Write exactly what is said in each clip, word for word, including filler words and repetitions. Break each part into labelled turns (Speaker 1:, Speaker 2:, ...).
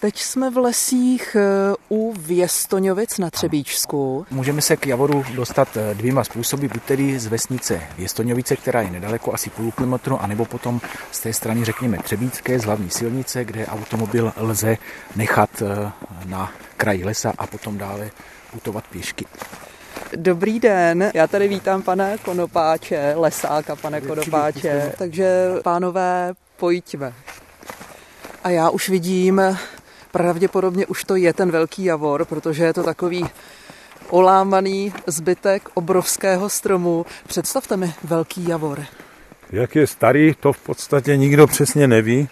Speaker 1: Teď jsme v lesích u Věstoňovic na Třebíčsku.
Speaker 2: Můžeme se k javoru dostat dvěma způsoby, buď tedy z vesnice Věstoňovice, která je nedaleko, asi půl kilometru, anebo potom z té strany, řekněme, Třebíčské, z hlavní silnice, kde automobil lze nechat na kraji lesa a potom dále putovat pěšky.
Speaker 1: Dobrý den, já tady vítám pana Konopáče, lesáka pane Konopáče, takže pánové, pojďme. A já už vidím, pravděpodobně už to je ten velký javor, protože je to takový olámaný zbytek obrovského stromu. Představte mi velký javor.
Speaker 3: Jak je starý, to v podstatě nikdo přesně neví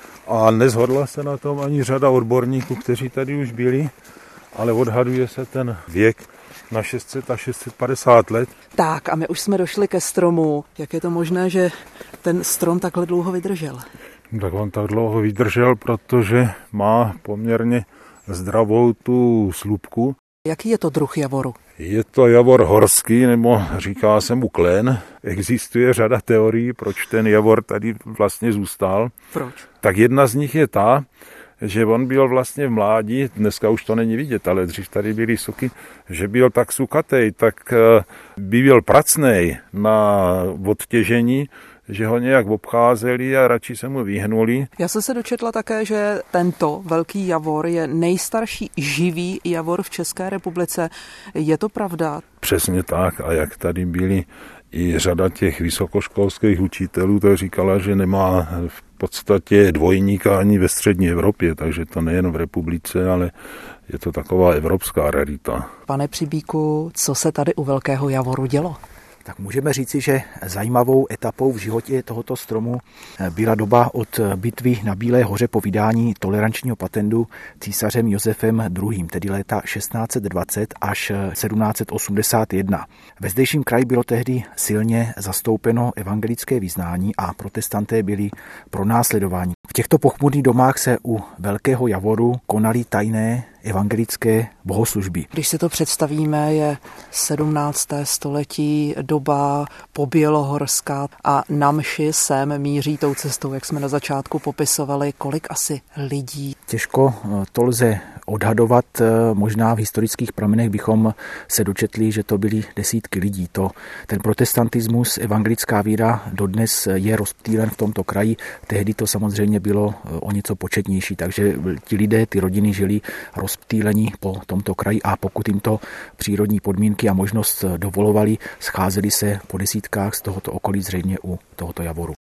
Speaker 3: a nezhodla se na tom ani řada odborníků, kteří tady už byli, ale odhaduje se ten věk na šest set až šest set padesát let.
Speaker 1: Tak a my už jsme došli ke stromu. Jak je to možné, že ten strom takhle dlouho vydržel?
Speaker 3: Tak on tak dlouho vydržel, protože má poměrně zdravou tu slupku.
Speaker 1: Jaký je to druh javoru?
Speaker 3: Je to javor horský, nebo říká se mu klen. Existuje řada teorií, proč ten javor tady vlastně zůstal.
Speaker 1: Proč?
Speaker 3: Tak jedna z nich je ta, že on byl vlastně v mládí, dneska už to není vidět, ale dřív tady byly soky, že byl tak sukatej, tak by byl pracnej na odtěžení, že ho nějak obcházeli a radši se mu vyhnuli.
Speaker 1: Já jsem se dočetla také, že tento velký javor je nejstarší živý javor v České republice. Je to pravda?
Speaker 3: Přesně tak. A jak tady byli i řada těch vysokoškolských učitelů, to říkala, že nemá v podstatě dvojníka ani ve střední Evropě, takže to nejen v republice, ale je to taková evropská rarita.
Speaker 1: Pane Přibíku, co se tady u velkého javoru dělo?
Speaker 2: Tak můžeme říci, že zajímavou etapou v životě tohoto stromu byla doba od bitvy na Bílé hoře po vydání tolerančního patentu císařem Josefem druhým., tedy léta šestnáct set dvacet až sedmnáct set osmdesát jedna. Ve zdejším kraji bylo tehdy silně zastoupeno evangelické vyznání a protestanté byli pronásledováni. V těchto pochmurných domách se u velkého javoru konaly tajné evangelické bohoslužby.
Speaker 1: Když si to představíme, je sedmnácté století, doba pobělohorská a na mši sem míří tou cestou, jak jsme na začátku popisovali, kolik asi lidí.
Speaker 2: Těžko to lze odhadovat, možná v historických pramenech bychom se dočetli, že to byly desítky lidí. To, ten protestantismus, evangelická víra dodnes je rozptýlen v tomto kraji, tehdy to samozřejmě bylo o něco početnější, takže ti lidé, ty rodiny žili rozptýlení po tomto kraji a pokud jim to přírodní podmínky a možnost dovolovali, scházeli se po desítkách z tohoto okolí zřejmě u tohoto javoru.